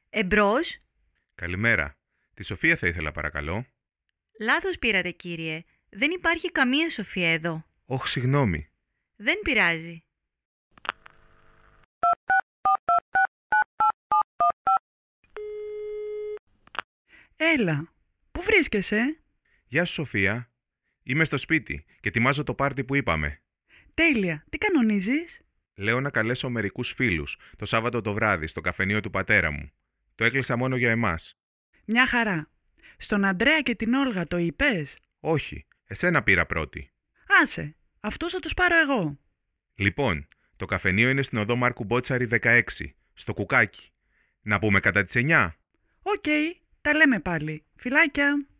Εμπρός. Καλημέρα. Τη Σοφία θα ήθελα παρακαλώ. Λάθος πήρατε, κύριε. Δεν υπάρχει καμία Σοφία εδώ. Όχ, συγγνώμη. Δεν πειράζει. Έλα, πού βρίσκεσαι? Γεια σου, Σοφία. Είμαι στο σπίτι και ετοιμάζω το πάρτι που είπαμε. Τέλεια, τι κανονίζεις? Λέω να καλέσω μερικούς φίλους το Σάββατο το βράδυ στο καφενείο του πατέρα μου. Το έκλεισα μόνο για εμάς. Μια χαρά. Στον Αντρέα και την Όλγα το είπες? Όχι, εσένα πήρα πρώτη. Άσε, αυτούς θα τους πάρω εγώ. Λοιπόν, το καφενείο είναι στην οδό Μάρκου Μπότσαρη 16, στο Κουκάκι. Να πούμε κατά τις 9. Οκ, τα λέμε πάλι. Φιλάκια.